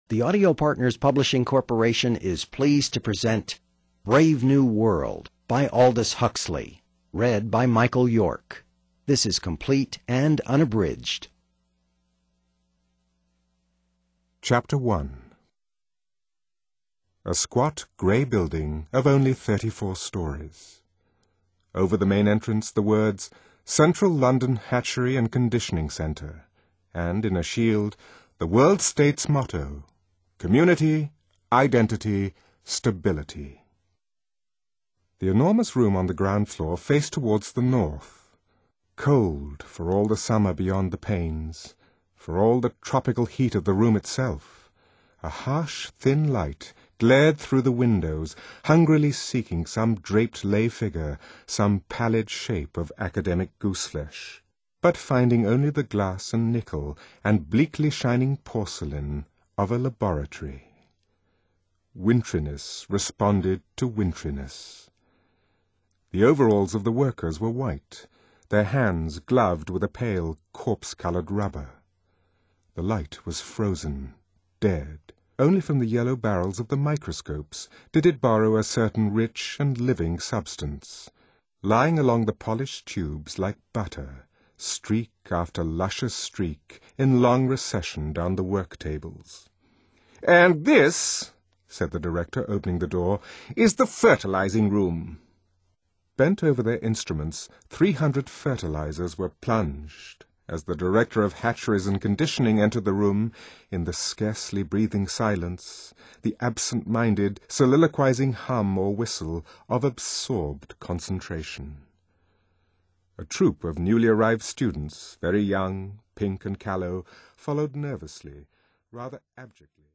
The Audio Partners Publishing Corporation is pleased to present Brave New World by Aldous Huxley, read by Michael York. This is complete and unabridged. Chapter 1. A squat grey building of only 34 stories. Over the main entrance the words, Central London Hatchery and Conditioning Centre, and in a shield, the World State's motto, Community, Identity, Stability. The enormous room on the ground floor faced towards the north. Cold for all the summer beyond the panes, for all the tropical heat of the room itself. A harsh, thin light glared through the windows, hungrily seeking some draped lay figure, some pallid shape of academic gooseflesh, but finding only the glass and nickel and bleakly shining porcelain of a laboratory. Wintriness responded to wintriness. The overalls of the workers were white, their hands gloved with a pale, corpse-coloured rubber. The light was frozen, dead. Only from the yellow barrels of the microscopes did it borrow a certain rich and living substance, lying along the polished tubes like butter, streak after luscious streak, in long recession down the work tables. "And this," said the director, opening the door, "is the fertilizing room." Bent over their instruments, 300 fertilizers were plunged. As the director of hatcheries and conditioning entered the room, in the scarcely breathing silence, the absent-minded, soliloquizing hum or whistle of absorbed concentration. A troop of newly arrived students, very young, pink and callow, followed nervously, rather abjectly.